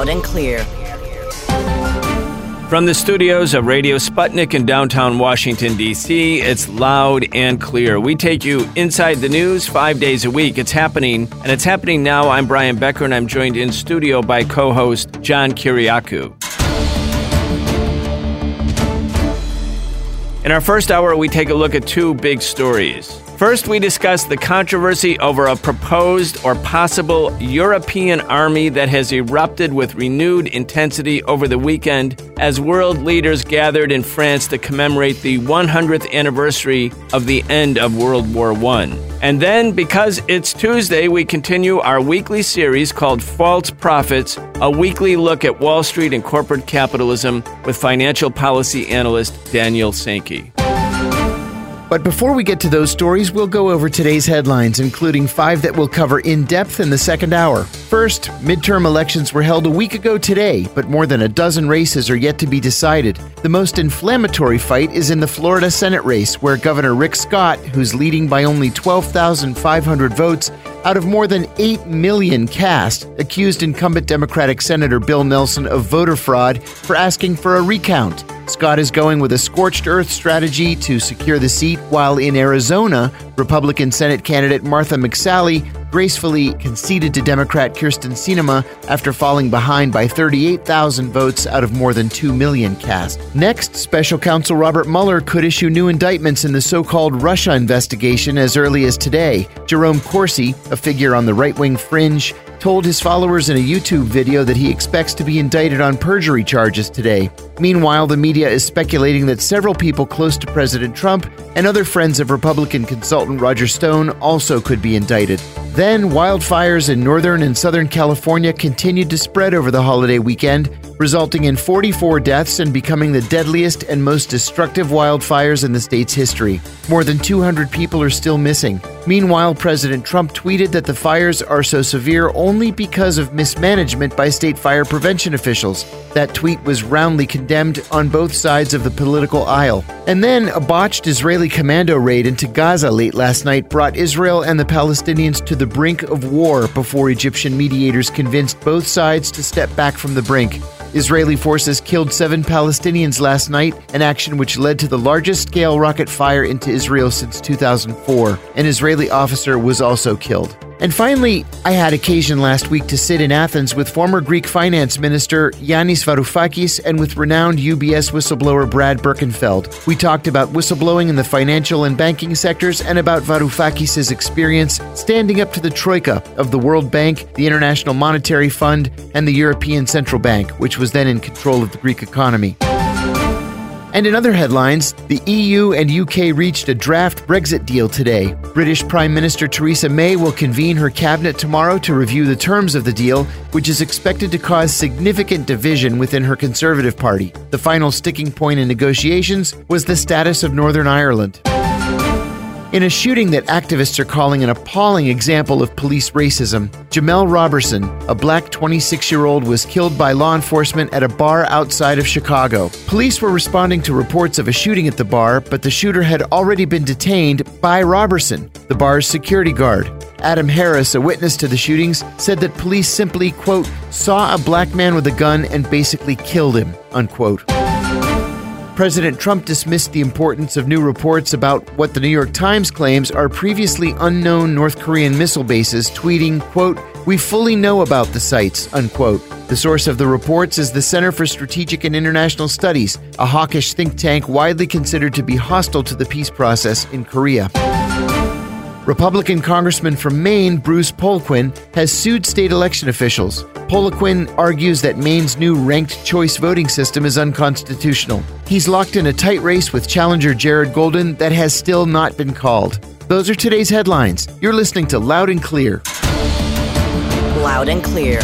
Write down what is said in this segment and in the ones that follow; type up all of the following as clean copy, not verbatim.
Loud and clear. From the studios of Radio Sputnik in downtown Washington, D.C., it's Loud and Clear. We take you inside the news 5 days a week. It's happening, and it's happening now. I'm Brian Becker, and I'm joined in studio by co-host John Kiriakou. In our first hour, we take a look at two big stories. First, we discuss the controversy over a proposed or possible European army that has erupted with renewed intensity over the weekend as world leaders gathered in France to commemorate the 100th anniversary of the end of World War I. And then, because it's Tuesday, we continue our weekly series called False Prophets, a weekly look at Wall Street and corporate capitalism with financial policy analyst Daniel Sankey. But before we get to those stories, we'll go over today's headlines, including 5 that we'll cover in depth in the second hour. First, midterm elections were held a week ago today, but more than a dozen races are yet to be decided. The most inflammatory fight is in the Florida Senate race, where Governor Rick Scott, who's leading by only 12,500 votes out of more than 8 million cast, accused incumbent Democratic Senator Bill Nelson of voter fraud for asking for a recount. Scott is going with a scorched earth strategy to secure the seat, while in Arizona, Republican Senate candidate Martha McSally gracefully conceded to Democrat Kyrsten Sinema after falling behind by 38,000 votes out of more than 2 million cast. Next, Special Counsel Robert Mueller could issue new indictments in the so-called Russia investigation as early as today. Jerome Corsi, a figure on the right-wing fringe, told his followers in a YouTube video that he expects to be indicted on perjury charges today. Meanwhile, the media is speculating that several people close to President Trump and other friends of Republican consultant Roger Stone also could be indicted. Then, wildfires in Northern and Southern California continued to spread over the holiday weekend, resulting in 44 deaths and becoming the deadliest and most destructive wildfires in the state's history. More than 200 people are still missing. Meanwhile, President Trump tweeted that the fires are so severe only because of mismanagement by state fire prevention officials. That tweet was roundly condemned on both sides of the political aisle. And then, a botched Israeli commando raid into Gaza late last night brought Israel and the Palestinians to the brink of war before Egyptian mediators convinced both sides to step back from the brink. Israeli forces killed 7 Palestinians last night, an action which led to the largest-scale rocket fire into Israel since 2004. An Israeli officer was also killed. And finally, I had occasion last week to sit in Athens with former Greek finance minister Yanis Varoufakis and with renowned UBS whistleblower Brad Birkenfeld. We talked about whistleblowing in the financial and banking sectors and about Varoufakis' experience standing up to the troika of the World Bank, the International Monetary Fund, and the European Central Bank, which was then in control of the Greek economy. And in other headlines, the EU and UK reached a draft Brexit deal today. British Prime Minister Theresa May will convene her cabinet tomorrow to review the terms of the deal, which is expected to cause significant division within her Conservative Party. The final sticking point in negotiations was the status of Northern Ireland. In a shooting that activists are calling an appalling example of police racism, Jamel Robertson, a black 26-year-old, was killed by law enforcement at a bar outside of Chicago. Police were responding to reports of a shooting at the bar, but the shooter had already been detained by Robertson, the bar's security guard. Adam Harris, a witness to the shootings, said that police simply, quote, saw a black man with a gun and basically killed him, unquote. President Trump dismissed the importance of new reports about what the New York Times claims are previously unknown North Korean missile bases, tweeting, quote, "We fully know about the sites," unquote. The source of the reports is the Center for Strategic and International Studies, a hawkish think tank widely considered to be hostile to the peace process in Korea. Republican Congressman from Maine, Bruce Poliquin, has sued state election officials. Poliquin argues that Maine's new ranked choice voting system is unconstitutional. He's locked in a tight race with challenger Jared Golden that has still not been called. Those are today's headlines. You're listening to Loud and Clear. Loud and Clear.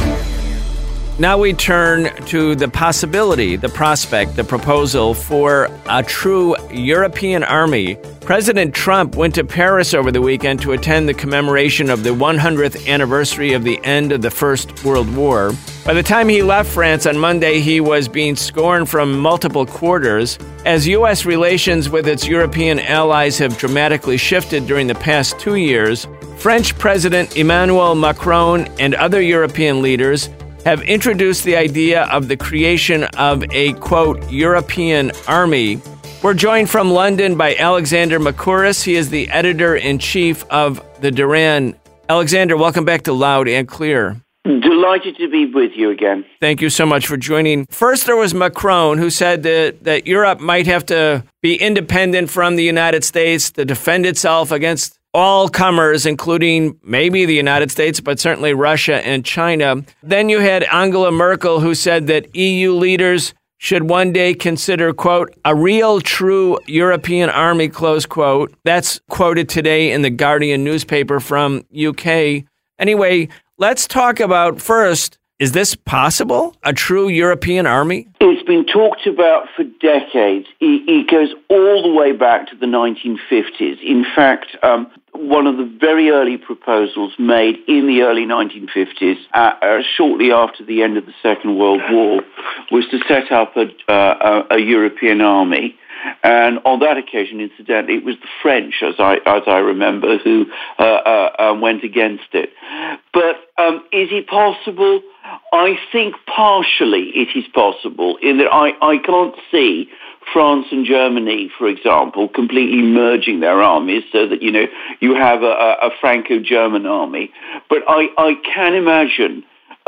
Now we turn to the possibility, the prospect, the proposal for a true European army. President Trump went to Paris over the weekend to attend the commemoration of the 100th anniversary of the end of the First World War. By the time he left France on Monday, he was being scorned from multiple quarters. As U.S. relations with its European allies have dramatically shifted during the past 2 years, French President Emmanuel Macron and other European leaders have introduced the idea of the creation of a, quote, European army. We're joined from London by Alexander Makouras. He is the editor-in-chief of the Duran. Alexander, welcome back to Loud and Clear. Delighted to be with you again. Thank you so much for joining. First, there was Macron, who said that Europe might have to be independent from the United States to defend itself against all comers, including maybe the United States, but certainly Russia and China. Then you had Angela Merkel, who said that EU leaders should one day consider, quote, a real true European army, close quote. That's quoted today in the Guardian newspaper from UK. Anyway, let's talk about first, is this possible, a true European army? It's been talked about for decades. It goes all the way back to the 1950s. In fact, one of the very early proposals made in the early 1950s, shortly after the end of the Second World War, was to set up a European army. And on that occasion, incidentally, it was the French, as I remember, who went against it. But is it possible? I think partially it is possible, in that I can't see France and Germany, for example, completely merging their armies so that, you have a Franco-German army. But I can imagine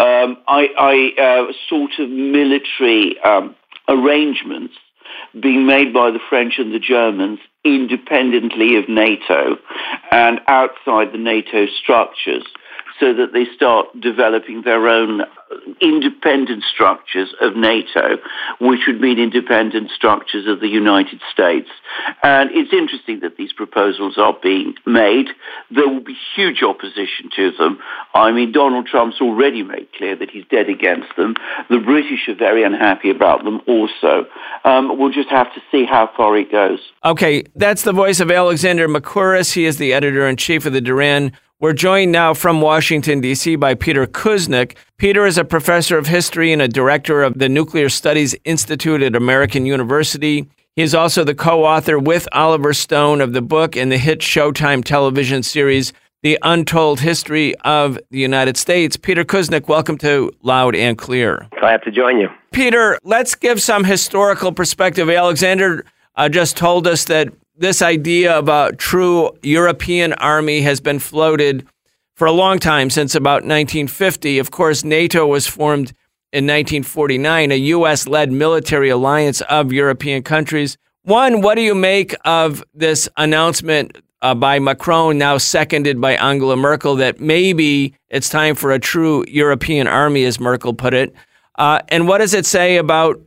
sort of military arrangements being made by the French and the Germans independently of NATO and outside the NATO structures, so that they start developing their own independent structures of NATO, which would mean independent structures of the United States. And it's interesting that these proposals are being made. There will be huge opposition to them. I mean, Donald Trump's already made clear that he's dead against them. The British are very unhappy about them also. We'll just have to see how far it goes. Okay, that's the voice of Alexander Makouras. He is the editor-in-chief of the Duran. We're joined now from Washington, D.C. by Peter Kuznick. Peter is a professor of history and a director of the Nuclear Studies Institute at American University. He is also the co-author with Oliver Stone of the book and the hit Showtime television series, The Untold History of the United States. Peter Kuznick, welcome to Loud and Clear. Glad to join you. Peter, let's give some historical perspective. Alexander just told us that this idea of a true European army has been floated for a long time, since about 1950. Of course, NATO was formed in 1949, a U.S.-led military alliance of European countries. One, what do you make of this announcement by Macron, now seconded by Angela Merkel, that maybe it's time for a true European army, as Merkel put it? And what does it say about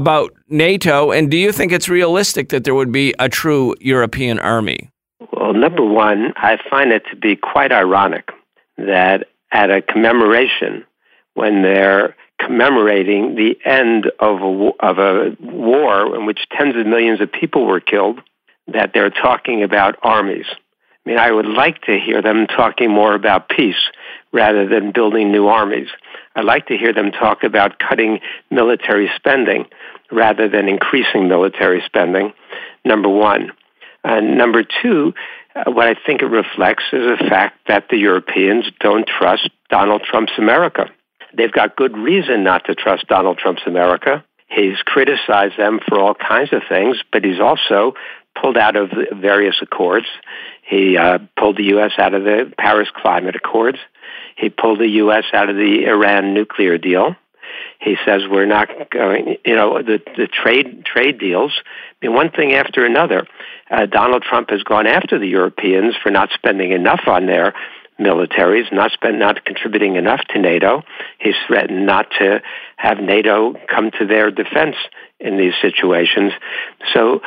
NATO, and do you think it's realistic that there would be a true European army? Well, number one, I find it to be quite ironic that at a commemoration, when they're commemorating the end of a war in which tens of millions of people were killed, that they're talking about armies. I mean, I would like to hear them talking more about peace rather than building new armies. I'd like to hear them talk about cutting military spending rather than increasing military spending, number one. And number two, what I think it reflects is the fact that the Europeans don't trust Donald Trump's America. They've got good reason not to trust Donald Trump's America. He's criticized them for all kinds of things, but he's also pulled out of various accords. He pulled the U.S. out of the Paris Climate Accords. He pulled the U.S. out of the Iran nuclear deal. He says we're not going, the trade deals. I mean, one thing after another. Donald Trump has gone after the Europeans for not spending enough on their militaries, not contributing enough to NATO. He's threatened not to have NATO come to their defense in these situations. So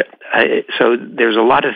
there's a lot of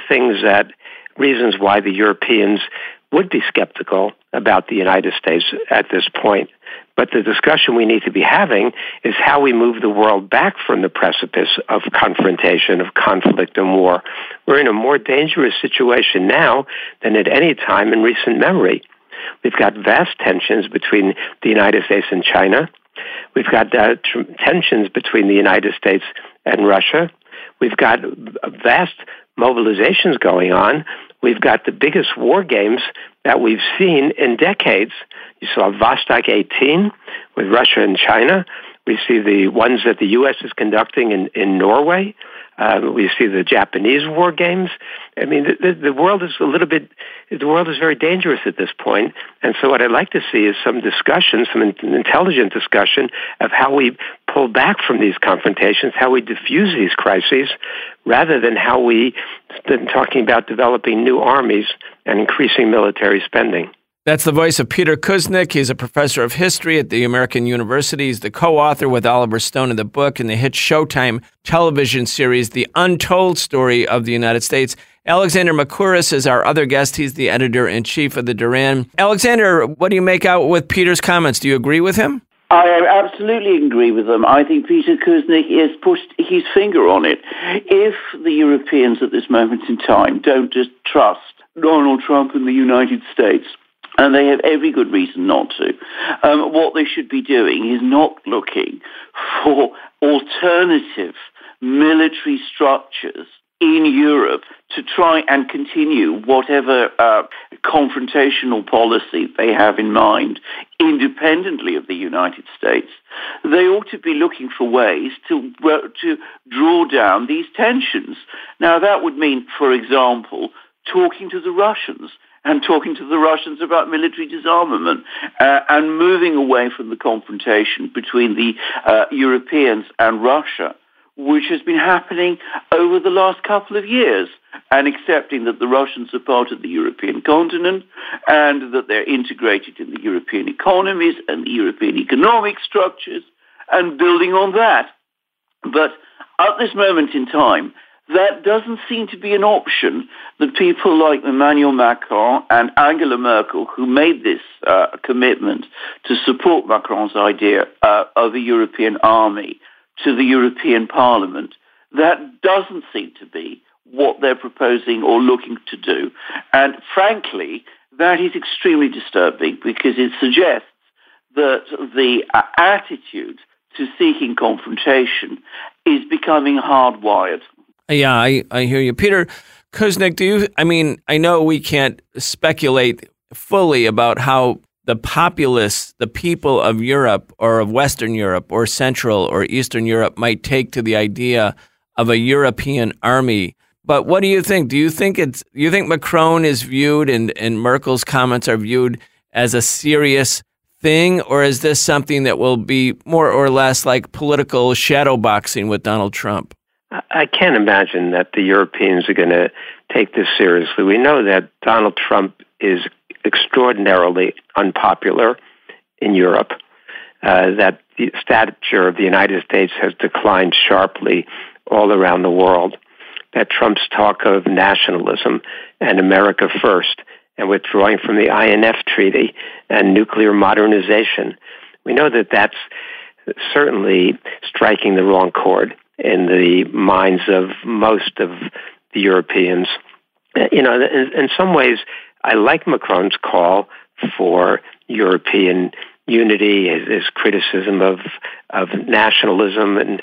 reasons why the Europeans would be skeptical about the United States at this point. But the discussion we need to be having is how we move the world back from the precipice of confrontation, of conflict and war. We're in a more dangerous situation now than at any time in recent memory. We've got vast tensions between the United States and China. We've got tensions between the United States and Russia. We've got vast mobilizations going on. We've got the biggest war games that we've seen in decades. You saw Vostok 18 with Russia and China. We see the ones that the U.S. is conducting in Norway. We see the Japanese war games. I mean, the world is the world is very dangerous at this point. And so what I'd like to see is some discussion, some intelligent discussion of how we pull back from these confrontations, how we diffuse these crises, rather than how we've been talking about developing new armies and increasing military spending. That's the voice of Peter Kuznick. He's a professor of history at the American University. He's the co-author with Oliver Stone of the book and the hit Showtime television series, The Untold Story of the United States. Alexander Mercouris is our other guest. He's the editor-in-chief of the Duran. Alexander, what do you make out with Peter's comments? Do you agree with him? I absolutely agree with them. I think Peter Kuznick has pushed his finger on it. If the Europeans at this moment in time don't just trust Donald Trump and the United States, and they have every good reason not to, what they should be doing is not looking for alternative military structures in Europe to try and continue whatever confrontational policy they have in mind, independently of the United States. They ought to be looking for ways to draw down these tensions. Now, that would mean, for example, talking to the Russians and talking to the Russians about military disarmament and moving away from the confrontation between the Europeans and Russia, which has been happening over the last couple of years, and accepting that the Russians are part of the European continent and that they're integrated in the European economies and the European economic structures, and building on that. But at this moment in time, that doesn't seem to be an option that people like Emmanuel Macron and Angela Merkel, who made this commitment to support Macron's idea of a European army, to the European Parliament, that doesn't seem to be what they're proposing or looking to do. And frankly, that is extremely disturbing because it suggests that the attitude to seeking confrontation is becoming hardwired. Yeah, I hear you. Peter Kuznick, I know we can't speculate fully about how the populace, the people of Europe or of Western Europe or Central or Eastern Europe might take to the idea of a European army. But what do you think? Do you think Macron is viewed and Merkel's comments are viewed as a serious thing, or is this something that will be more or less like political shadowboxing with Donald Trump? I can't imagine that the Europeans are going to take this seriously. We know that Donald Trump is extraordinarily unpopular in Europe, that the stature of the United States has declined sharply all around the world, that Trump's talk of nationalism and America first and withdrawing from the INF Treaty and nuclear modernization, we know that that's certainly striking the wrong chord in the minds of most of the Europeans. In some ways, I like Macron's call for European unity, his criticism of nationalism, and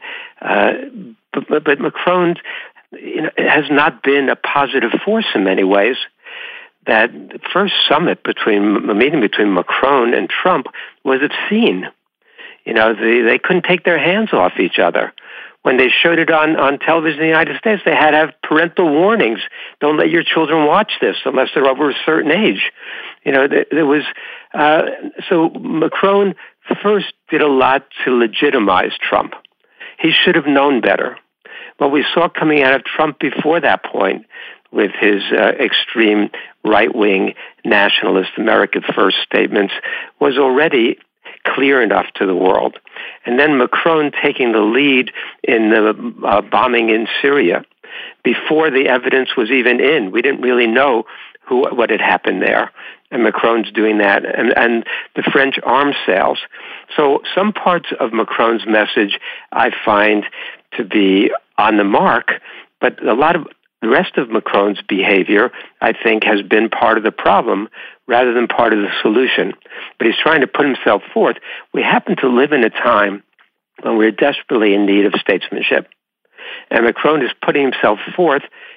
but Macron has not been a positive force in many ways. That first meeting between Macron and Trump was obscene. They couldn't take their hands off each other. When they showed it on television in the United States, they had to have parental warnings. Don't let your children watch this unless they're over a certain age. There was so Macron first did a lot to legitimize Trump. He should have known better. What we saw coming out of Trump before that point, with his extreme right-wing nationalist America First statements, was already clear enough to the world. And then Macron taking the lead in the bombing in Syria before the evidence was even in. We didn't really know what had happened there. And Macron's doing that. And the French arms sales. So some parts of Macron's message I find to be on the mark, but a lot of the rest of Macron's behavior, I think, has been part of the problem rather than part of the solution. But he's trying to put himself forth. We happen to live in a time when we're desperately in need of statesmanship. And Macron is putting himself forth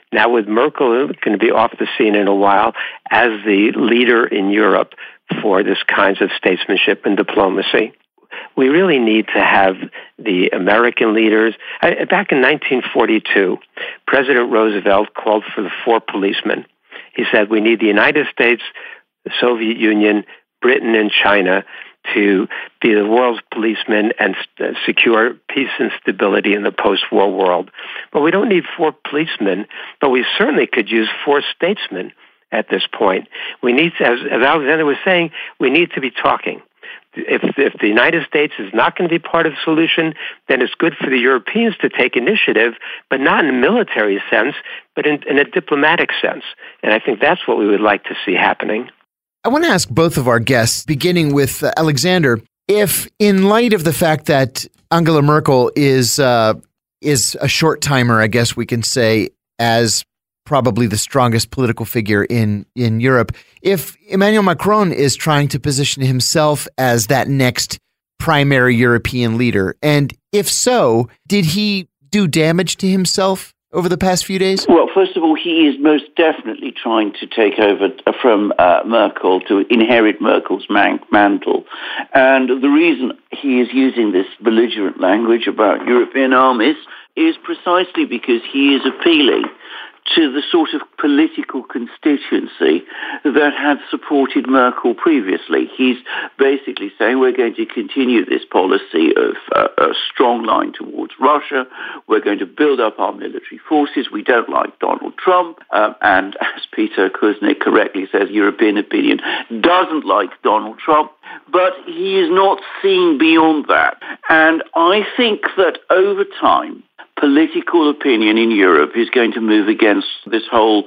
Now with Merkel going to be off the scene in a while as the leader in Europe for this kinds of statesmanship and diplomacy, we really need to have the American leaders. Back in 1942, President Roosevelt called for the 4 policemen. He said, we need the United States, the Soviet Union, Britain, and China to be the world's policemen and secure peace and stability in the post-war world. But we don't need 4 policemen, but we certainly could use 4 statesmen at this point. We need to, as Alexander was saying, we need to be talking. If the United States is not going to be part of the solution, then it's good for the Europeans to take initiative, but not in a military sense, but in a diplomatic sense. And I think that's what we would like to see happening. I want to ask both of our guests, beginning with Alexander, if in light of the fact that Angela Merkel is a short-timer, I guess we can say, as probably the strongest political figure in Europe, if Emmanuel Macron is trying to position himself as that next primary European leader, and if so, did he do damage to himself over the past few days? Well, first of all, he is most definitely trying to take over from Merkel, to inherit Merkel's mantle. And the reason he is using this belligerent language about European armies is precisely because he is appealing to the sort of political constituency that had supported Merkel previously. He's basically saying we're going to continue this policy of a strong line towards Russia. We're going to build up our military forces. We don't like Donald Trump. And as Peter Kuznick correctly says, European opinion doesn't like Donald Trump. But he is not seeing beyond that. And I think that over time, political opinion in Europe is going to move against this whole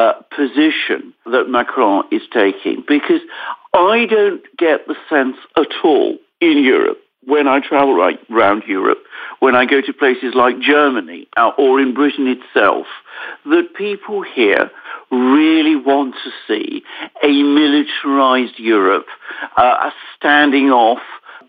position that Macron is taking, because I don't get the sense at all in Europe, when I travel around Europe, when I go to places like Germany or in Britain itself, that people here really want to see a militarized Europe standing off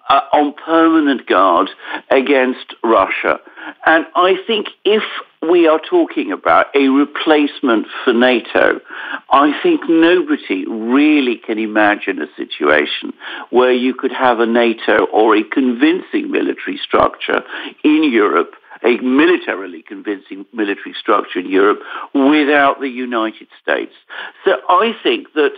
on permanent guard against Russia. And I think if we are talking about a replacement for NATO, I think nobody really can imagine a situation where you could have a NATO or a convincing military structure in Europe, a militarily convincing military structure in Europe, without the United States. So I think that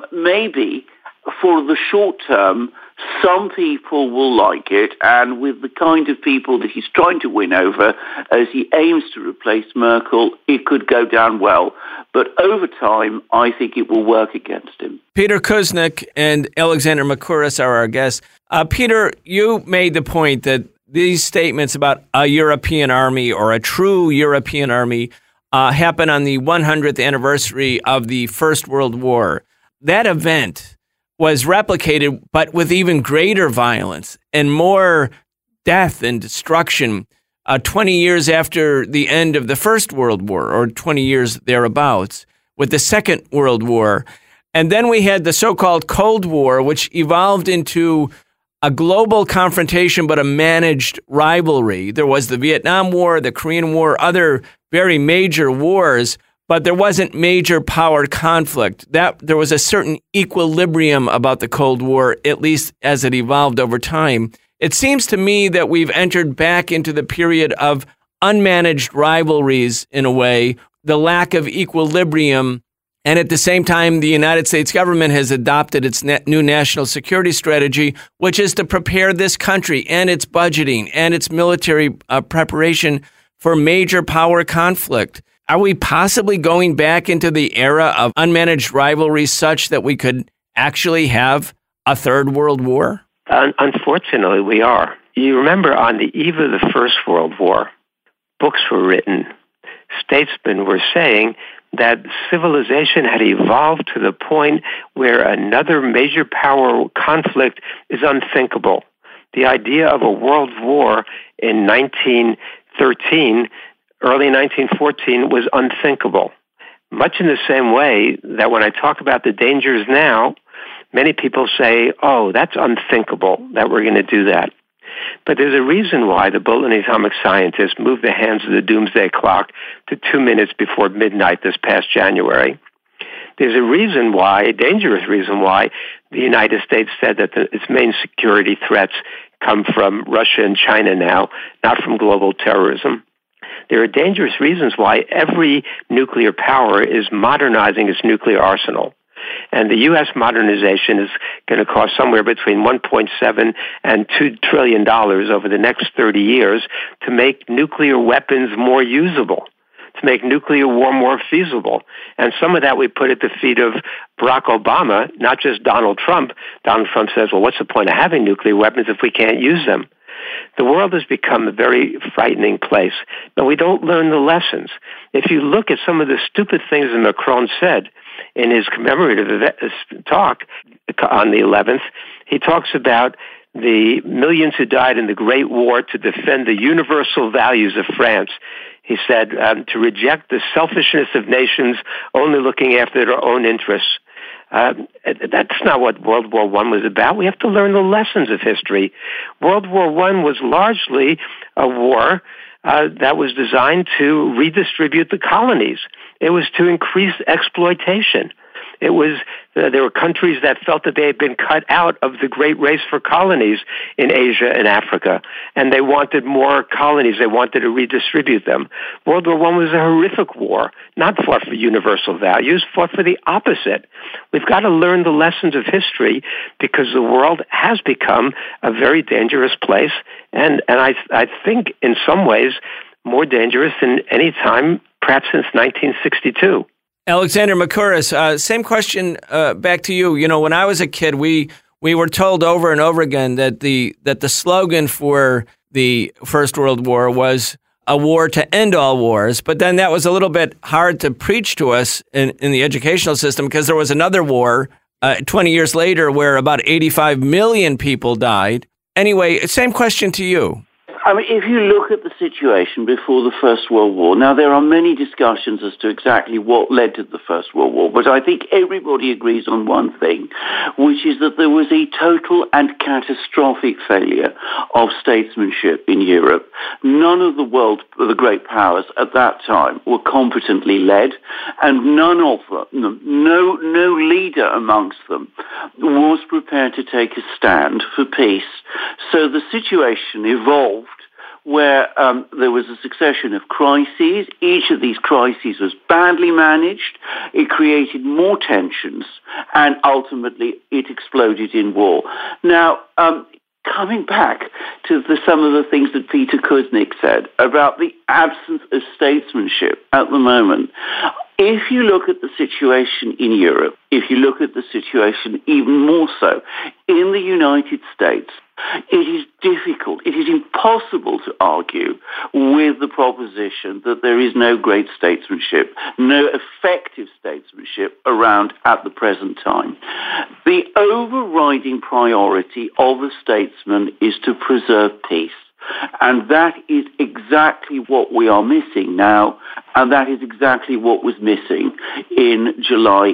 maybe for the short term, some people will like it, and with the kind of people that he's trying to win over as he aims to replace Merkel, it could go down well. But over time, I think it will work against him. Peter Kuznick and Alexander Mercouris are our guests. Peter, you made the point that these statements about a European army or a true European army happen on the 100th anniversary of the First World War. That event was replicated, but with even greater violence and more death and destruction 20 years after the end of the First World War, or 20 years thereabouts, with the Second World War. And then we had the so-called Cold War, which evolved into a global confrontation, but a managed rivalry. There was the Vietnam War, the Korean War, other very major wars, but there wasn't major power conflict. There was a certain equilibrium about the Cold War, at least as it evolved over time. It seems to me that we've entered back into the period of unmanaged rivalries in a way, the lack of equilibrium, and at the same time, the United States government has adopted its new national security strategy, which is to prepare this country and its budgeting and its military preparation for major power conflict. Are we possibly going back into the era of unmanaged rivalry such that we could actually have a third world war? Unfortunately, we are. You remember on the eve of the First World War, books were written. Statesmen were saying that civilization had evolved to the point where another major power conflict is unthinkable. The idea of a world war in 1913, early 1914, was unthinkable. Much in the same way that when I talk about the dangers now, many people say, oh, that's unthinkable that we're going to do that. But there's a reason why the Bulletin of Atomic Scientists moved the hands of the doomsday clock to 2 minutes before midnight this past January. There's a reason why, a dangerous reason why, the United States said that its main security threats come from Russia and China now, not from global terrorism. There are dangerous reasons why every nuclear power is modernizing its nuclear arsenal. And the U.S. modernization is going to cost somewhere between $1.7 and $2 trillion over the next 30 years to make nuclear weapons more usable, to make nuclear war more feasible. And some of that we put at the feet of Barack Obama, not just Donald Trump. Donald Trump says, well, what's the point of having nuclear weapons if we can't use them? The world has become a very frightening place, but we don't learn the lessons. If you look at some of the stupid things that Macron said in his commemorative talk on the 11th, he talks about the millions who died in the Great War to defend the universal values of France. He said to reject the selfishness of nations only looking after their own interests. That's not what World War I was about. We have to learn the lessons of history. World War I was largely a war that was designed to redistribute the colonies. It was to increase exploitation. It was there were countries that felt that they had been cut out of the great race for colonies in Asia and Africa, and they wanted more colonies. They wanted to redistribute them. World War I was a horrific war, not fought for universal values, fought for the opposite. We've got to learn the lessons of history because the world has become a very dangerous place, and I think in some ways more dangerous than any time, perhaps since 1962. Alexander Mercouris, same question back to you. You know, when I was a kid, we were told over and over again that the slogan for the First World War was a war to end all wars. But then that was a little bit hard to preach to us in the educational system because there was another war 20 years later where about 85 million people died. Anyway, same question to you. I mean, if you look at the situation before the First World War, now there are many discussions as to exactly what led to the First World War, but I think everybody agrees on one thing, which is that there was a total and catastrophic failure of statesmanship in Europe. None of the great powers at that time were competently led, and none of them, no leader amongst them was prepared to take a stand for peace. So the situation evolved where there was a succession of crises. Each of these crises was badly managed. It created more tensions, and ultimately it exploded in war. Now, coming back to some of the things that Peter Kuznick said about the absence of statesmanship at the moment, if you look at the situation in Europe, if you look at the situation even more so in the United States, it is difficult, it is impossible to argue with the proposition that there is no great statesmanship, no effective statesmanship around at the present time. The overriding priority of a statesman is to preserve peace. And that is exactly what we are missing now, and that is exactly what was missing in July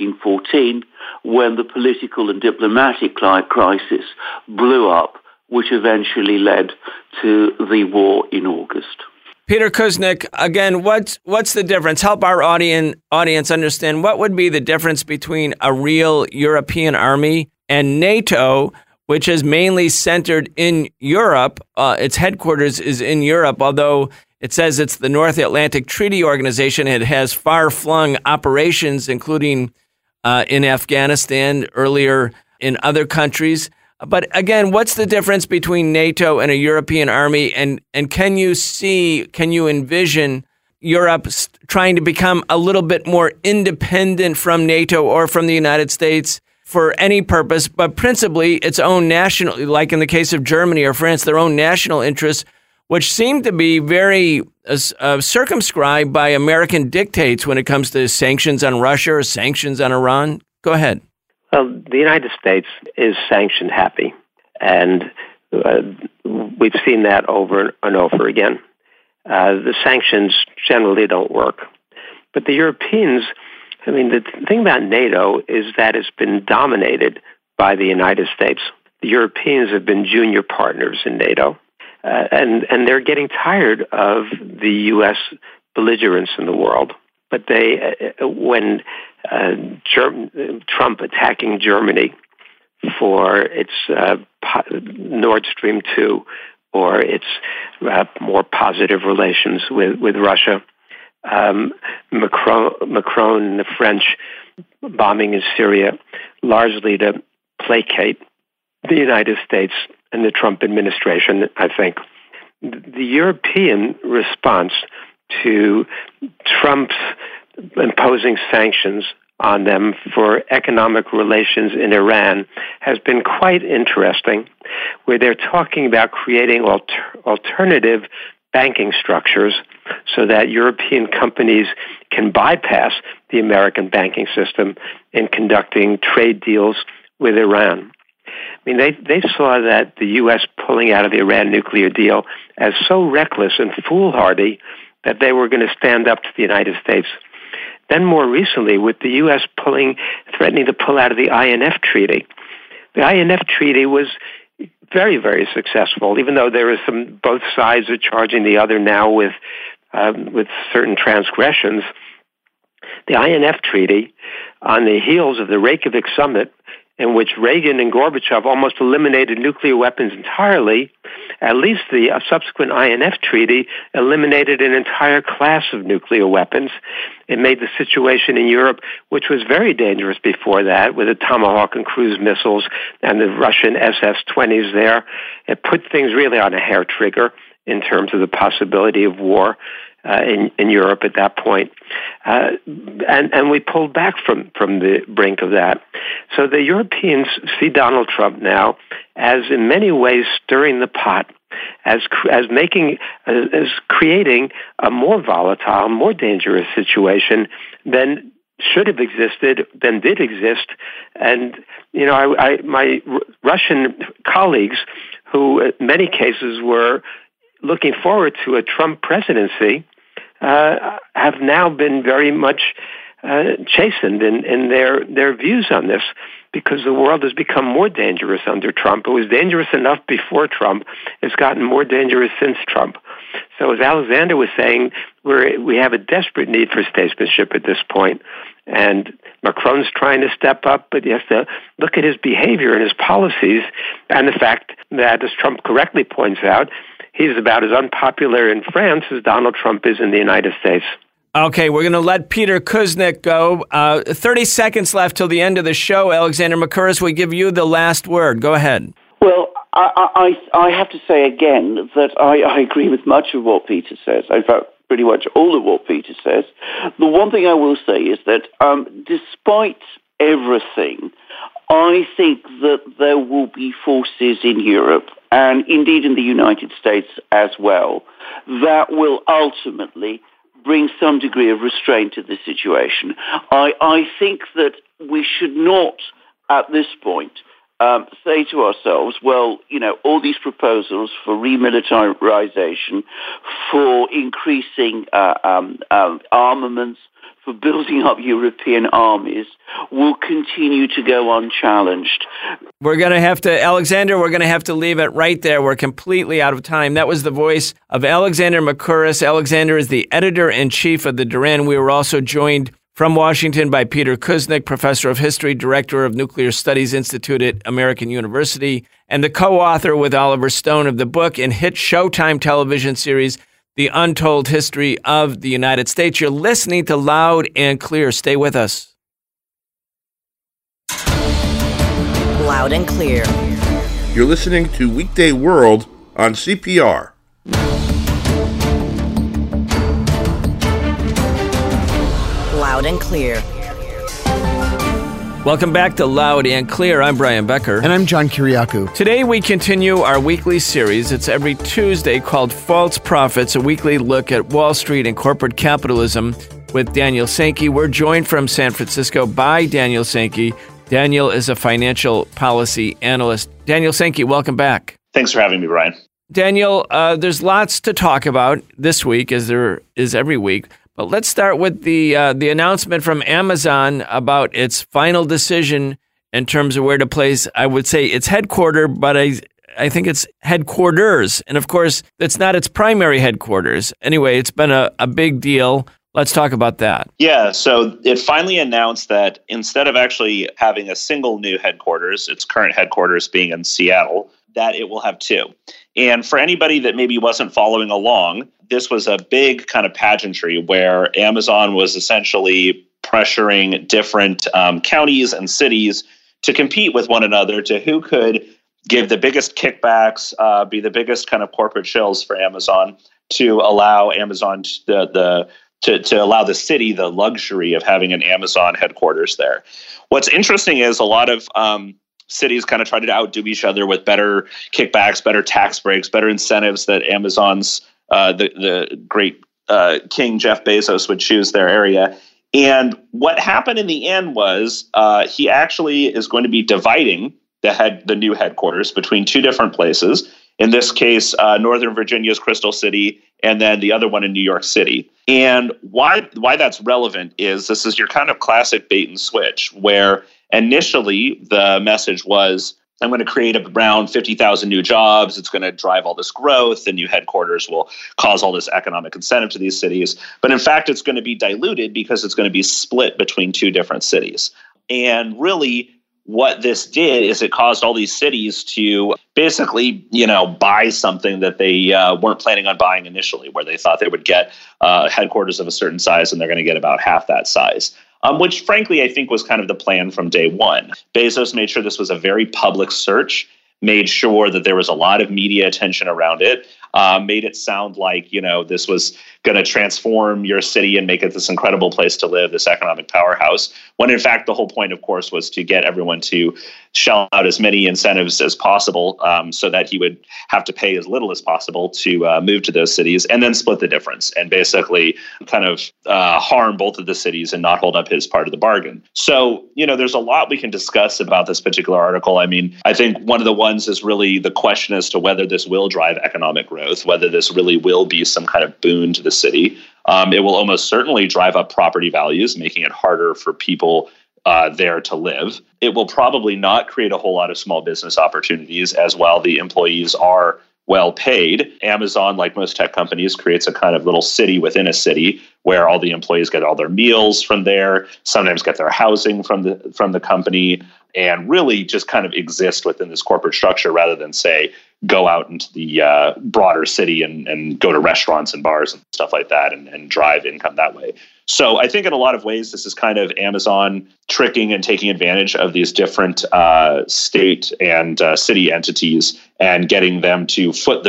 1914 when the political and diplomatic crisis blew up, which eventually led to the war in August. Peter Kuznick, again, what's the difference? Help our audience understand what would be the difference between a real European army and NATO, which is mainly centered in Europe. Its headquarters is in Europe, although it says it's the North Atlantic Treaty Organization. It has far-flung operations, including in Afghanistan, earlier in other countries. But again, what's the difference between NATO and a European army? And can you envision Europe trying to become a little bit more independent from NATO or from the United States for any purpose, but principally its own national, like in the case of Germany or France, their own national interests, which seem to be very circumscribed by American dictates when it comes to sanctions on Russia or sanctions on Iran? Go ahead. Well, the United States is sanction happy, and we've seen that over and over again. The sanctions generally don't work. But the Europeans, I mean, the thing about NATO is that it's been dominated by the United States. the Europeans have been junior partners in NATO, and they're getting tired of the U.S. belligerence in the world. But when Trump attacking Germany for its Nord Stream 2 or its more positive relations with Russia, Macron and the French bombing in Syria, largely to placate the United States and the Trump administration, I think. The European response to Trump's imposing sanctions on them for economic relations in Iran has been quite interesting, where they're talking about creating alternative banking structures so that European companies can bypass the American banking system in conducting trade deals with Iran. I mean, they saw that the U.S. pulling out of the Iran nuclear deal as so reckless and foolhardy that they were going to stand up to the United States. Then more recently, with the U.S. threatening to pull out of the INF Treaty. The INF Treaty was very, very successful, even though there is both sides are charging the other now with certain transgressions. The INF Treaty, on the heels of the Reykjavik summit, in which Reagan and Gorbachev almost eliminated nuclear weapons entirely, at least the subsequent INF Treaty eliminated an entire class of nuclear weapons. It made the situation in Europe, which was very dangerous before that, with the Tomahawk and cruise missiles and the Russian SS-20s there, it put things really on a hair trigger in terms of the possibility of war in Europe at that point. And we pulled back from the brink of that. So the Europeans see Donald Trump now as in many ways stirring the pot, as creating a more volatile, more dangerous situation than should have existed, than did exist. And, my Russian colleagues, who in many cases were looking forward to a Trump presidency, have now been very much chastened in their views on this, because the world has become more dangerous under Trump. It was dangerous enough before Trump. It's gotten more dangerous since Trump. So as Alexander was saying, we have a desperate need for statesmanship at this point. And Macron's trying to step up, but he has to look at his behavior and his policies, and the fact that, as Trump correctly points out, he's about as unpopular in France as Donald Trump is in the United States. Okay, we're going to let Peter Kuznick go. 30 seconds left till the end of the show. Alexander Mercouris, we give you the last word. Go ahead. Well, I have to say again that I agree with much of what Peter says. In fact, pretty much all of what Peter says. The one thing I will say is that despite everything, I think that there will be forces in Europe, and indeed in the United States as well, that will ultimately bring some degree of restraint to the situation. I think that we should not, at this point, say to ourselves, well, all these proposals for remilitarization, for increasing armaments, for building up European armies, will continue to go unchallenged. We're going to have to leave it right there. We're completely out of time. That was the voice of Alexander Mercouris. Alexander is the editor-in-chief of the Duran. We were also joined from Washington by Peter Kuznick, professor of history, director of Nuclear Studies Institute at American University, and the co-author with Oliver Stone of the book and hit Showtime television series, The Untold History of the United States. You're listening to Loud and Clear. Stay with us. Loud and Clear. You're listening to Weekday World on CPR. Loud and Clear. Welcome back to Loud and Clear. I'm Brian Becker. And I'm John Kiriakou. Today we continue our weekly series. It's every Tuesday called False Prophets, a weekly look at Wall Street and corporate capitalism with Daniel Sankey. We're joined from San Francisco by Daniel Sankey. Daniel is a financial policy analyst. Daniel Sankey, welcome back. Thanks for having me, Brian. Daniel, there's lots to talk about this week, as there is every week. But let's start with the announcement from Amazon about its final decision in terms of where to place, I would say its headquarters, but I think it's headquarters. And of course, it's not its primary headquarters. Anyway, it's been a big deal. Let's talk about that. Yeah, so it finally announced that instead of actually having a single new headquarters, its current headquarters being in Seattle, that it will have two. And for anybody that maybe wasn't following along, this was a big kind of pageantry where Amazon was essentially pressuring different counties and cities to compete with one another to who could give the biggest kickbacks, be the biggest kind of corporate shills for Amazon to allow Amazon to allow the city the luxury of having an Amazon headquarters there. What's interesting is a lot of cities kind of try to outdo each other with better kickbacks, better tax breaks, better incentives that Amazon's the great King Jeff Bezos would choose their area. And what happened in the end was he actually is going to be dividing the new headquarters between two different places. In this case, Northern Virginia's Crystal City, and then the other one in New York City. And why that's relevant is this is your kind of classic bait and switch, where initially the message was, I'm going to create around 50,000 new jobs. It's going to drive all this growth. The new headquarters will cause all this economic incentive to these cities. But in fact, it's going to be diluted because it's going to be split between two different cities. And really, what this did is it caused all these cities to basically, buy something that they weren't planning on buying initially, where they thought they would get headquarters of a certain size and they're going to get about half that size. Which, frankly, I think was kind of the plan from day one. Bezos made sure this was a very public search, made sure that there was a lot of media attention around it, made it sound like, this was going to transform your city and make it this incredible place to live, this economic powerhouse, when in fact the whole point, of course, was to get everyone to shell out as many incentives as possible so that he would have to pay as little as possible to move to those cities and then split the difference and basically kind of harm both of the cities and not hold up his part of the bargain. So, there's a lot we can discuss about this particular article. I mean, I think one of the ones is really the question as to whether this will drive economic growth, whether this really will be some kind of boon to the city. It will almost certainly drive up property values, making it harder for people there to live. It will probably not create a whole lot of small business opportunities as well. The employees are well paid. Amazon, like most tech companies, creates a kind of little city within a city where all the employees get all their meals from there, sometimes get their housing from the company, and really just kind of exist within this corporate structure rather than, say, go out into the broader city and go to restaurants and bars and stuff like that and drive income that way. So I think in a lot of ways, this is kind of Amazon tricking and taking advantage of these different state and city entities and getting them to foot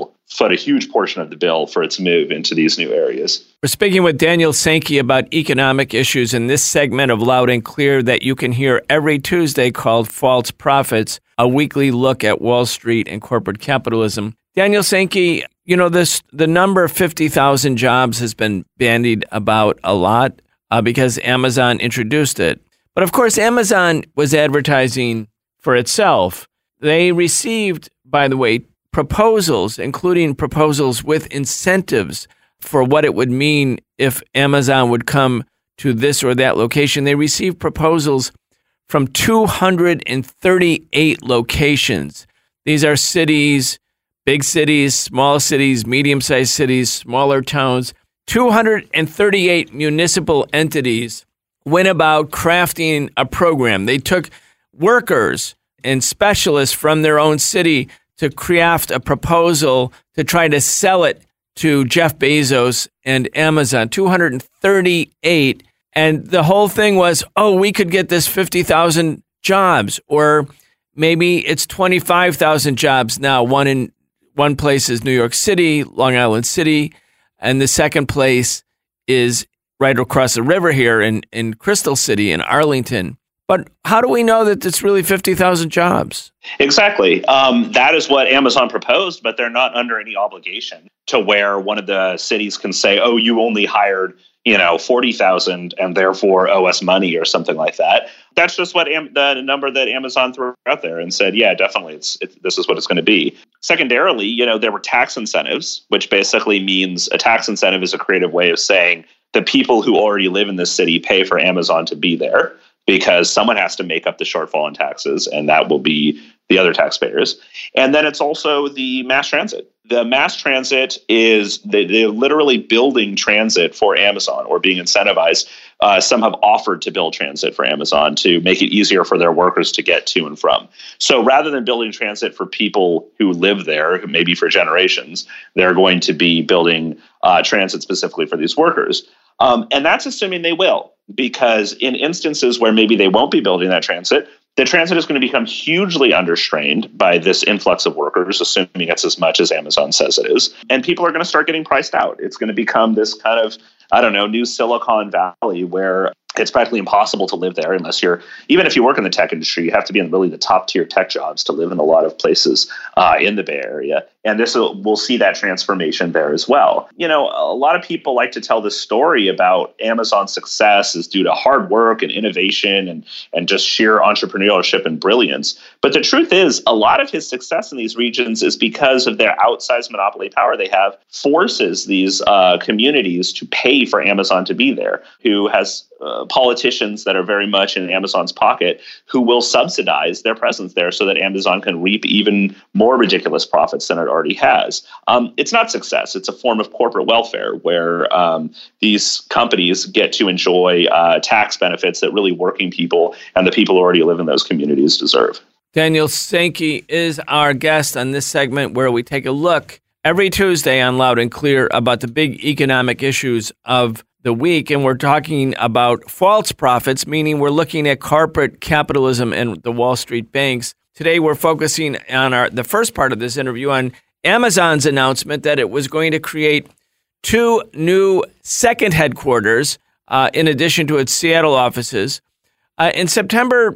a huge portion of the bill for its move into these new areas. We're speaking with Daniel Sankey about economic issues in this segment of Loud and Clear that you can hear every Tuesday called False Profits, a weekly look at Wall Street and corporate capitalism. Daniel Sankey, the number of 50,000 jobs has been bandied about a lot because Amazon introduced it. But of course, Amazon was advertising for itself. They received, by the way, proposals, including proposals with incentives for what it would mean if Amazon would come to this or that location. They received proposals from 238 locations. These are cities, big cities, small cities, medium-sized cities, smaller towns. 238 municipal entities went about crafting a program. They took workers and specialists from their own city to craft a proposal to try to sell it to Jeff Bezos and Amazon. 238. And the whole thing was, we could get this 50,000 jobs, or maybe it's 25,000 jobs now. One place is New York City, Long Island City, and the second place is right across the river here in Crystal City in Arlington. But how do we know that it's really 50,000 jobs? Exactly. That is what Amazon proposed, but they're not under any obligation to where one of the cities can say, you only hired 40,000 and therefore owe us money or something like that. That's just what the number that Amazon threw out there and said, yeah, definitely, this is what it's going to be. Secondarily, there were tax incentives, which basically means a tax incentive is a creative way of saying the people who already live in this city pay for Amazon to be there, because someone has to make up the shortfall in taxes, and that will be the other taxpayers. And then it's also the mass transit. The mass transit is they're literally building transit for Amazon or being incentivized. Some have offered to build transit for Amazon to make it easier for their workers to get to and from. So rather than building transit for people who live there, maybe for generations, they're going to be building transit specifically for these workers. And that's assuming they will, because in instances where maybe they won't be building that transit, the transit is going to become hugely understrained by this influx of workers, assuming it's as much as Amazon says it is. And people are going to start getting priced out. It's going to become this kind of, new Silicon Valley where it's practically impossible to live there unless even if you work in the tech industry, you have to be in really the top tier tech jobs to live in a lot of places in the Bay Area. And we'll see that transformation there as well. A lot of people like to tell this story about Amazon's success is due to hard work and innovation and just sheer entrepreneurship and brilliance. But the truth is, a lot of his success in these regions is because of their outsized monopoly power they have, forces these communities to pay for Amazon to be there, who has politicians that are very much in Amazon's pocket who will subsidize their presence there so that Amazon can reap even more ridiculous profits than it already has. It's not success. It's a form of corporate welfare where these companies get to enjoy tax benefits that really working people and the people who already live in those communities deserve. Daniel Sankey is our guest on this segment where we take a look every Tuesday on Loud and Clear about the big economic issues of the week, and we're talking about false profits, meaning we're looking at corporate capitalism and the Wall Street banks. Today, we're focusing on the first part of this interview on Amazon's announcement that it was going to create 2 new second headquarters in addition to its Seattle offices. In September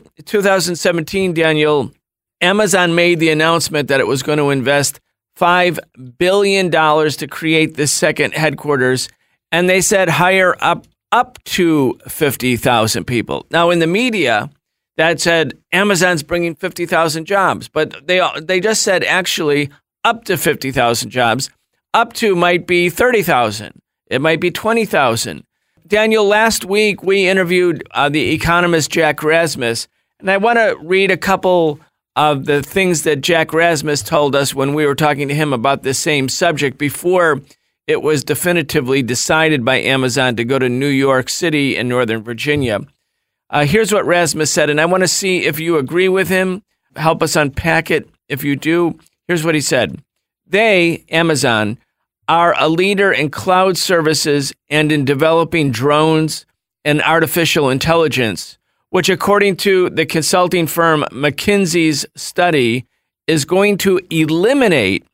2017, Daniel, Amazon made the announcement that it was going to invest $5 billion to create this second headquarters. And they said hire up to 50,000 people. Now, in the media, that said Amazon's bringing 50,000 jobs, but they just said actually up to 50,000 jobs. Up to might be 30,000. It might be 20,000. Daniel, last week we interviewed the economist Jack Rasmus, and I want to read a couple of the things that Jack Rasmus told us when we were talking to him about this same subject before it was definitively decided by Amazon to go to New York City and Northern Virginia. Here's what Rasmus said, and I want to see if you agree with him. Help us unpack it if you do. Here's what he said. They, Amazon, are a leader in cloud services and in developing drones and artificial intelligence, which, according to the consulting firm McKinsey's study, is going to eliminate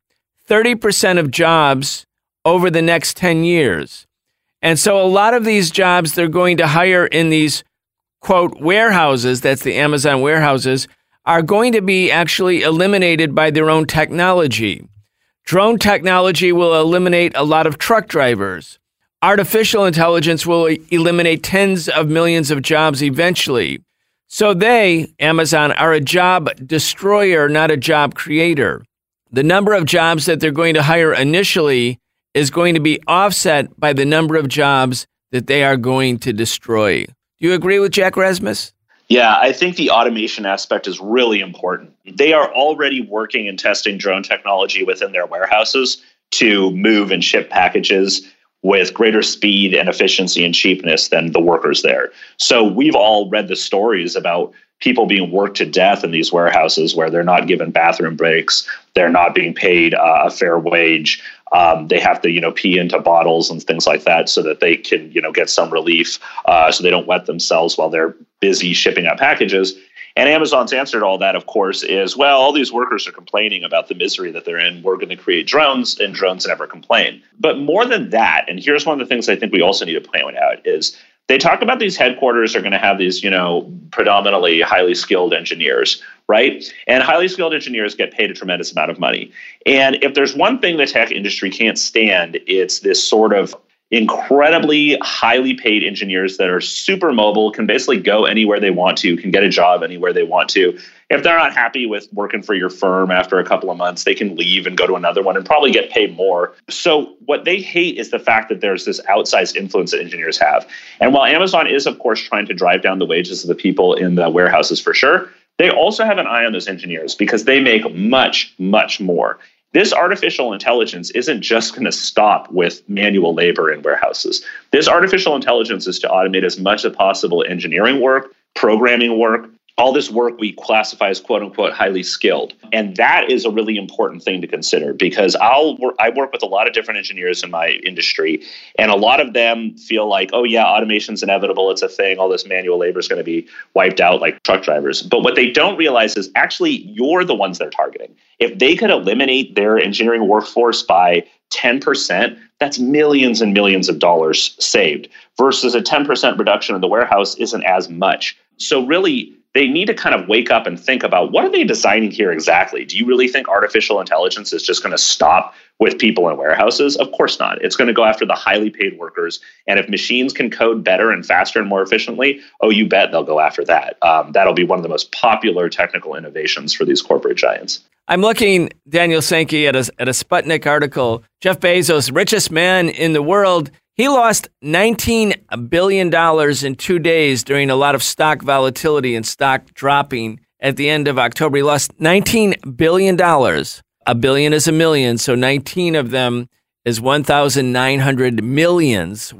30% of jobs over the next 10 years. And so a lot of these jobs they're going to hire in these, quote, warehouses, that's the Amazon warehouses, are going to be actually eliminated by their own technology. Drone technology will eliminate a lot of truck drivers. Artificial intelligence will eliminate tens of millions of jobs eventually. So they, Amazon, are a job destroyer, not a job creator. The number of jobs that they're going to hire initially is going to be offset by the number of jobs that they are going to destroy. Do you agree with Jack Rasmus? Yeah, I think the automation aspect is really important. They are already working and testing drone technology within their warehouses to move and ship packages with greater speed and efficiency and cheapness than the workers there. So we've all read the stories about people being worked to death in these warehouses where they're not given bathroom breaks, they're not being paid a fair wage. They have to, pee into bottles and things like that so that they can, get some relief so they don't wet themselves while they're busy shipping out packages. And Amazon's answer to all that, of course, is, well, all these workers are complaining about the misery that they're in. We're going to create drones, and drones never complain. But more than that, and here's one of the things I think we also need to point out, is they talk about these headquarters are going to have these, predominantly highly skilled engineers, right? And highly skilled engineers get paid a tremendous amount of money. And if there's one thing the tech industry can't stand, it's this sort of incredibly highly paid engineers that are super mobile, can basically go anywhere they want to, can get a job anywhere they want to. If they're not happy with working for your firm after a couple of months, they can leave and go to another one and probably get paid more. So what they hate is the fact that there's this outsized influence that engineers have. And while Amazon is, of course, trying to drive down the wages of the people in the warehouses for sure, they also have an eye on those engineers because they make much, much more. This artificial intelligence isn't just going to stop with manual labor in warehouses. This artificial intelligence is to automate as much as possible engineering work, programming work, all this work we classify as quote unquote highly skilled. And that is a really important thing to consider because I work with a lot of different engineers in my industry, and a lot of them feel like, oh yeah, automation's inevitable, it's a thing, all this manual labor is going to be wiped out like truck drivers. But what they don't realize is actually you're the ones they're targeting. If they could eliminate their engineering workforce by 10%, that's millions and millions of dollars saved versus a 10% reduction in the warehouse isn't as much. So really, they need to kind of wake up and think about what are they designing here exactly? Do you really think artificial intelligence is just going to stop with people in warehouses? Of course not. It's going to go after the highly paid workers. And if machines can code better and faster and more efficiently, oh, you bet they'll go after that. That'll be one of the most popular technical innovations for these corporate giants. I'm looking, Daniel Sankey, at a Sputnik article. Jeff Bezos, richest man in the world. He lost $19 billion in 2 days during a lot of stock volatility and stock dropping at the end of October. He lost $19 billion. A billion is a million, so 19 of them is 1,900 millions.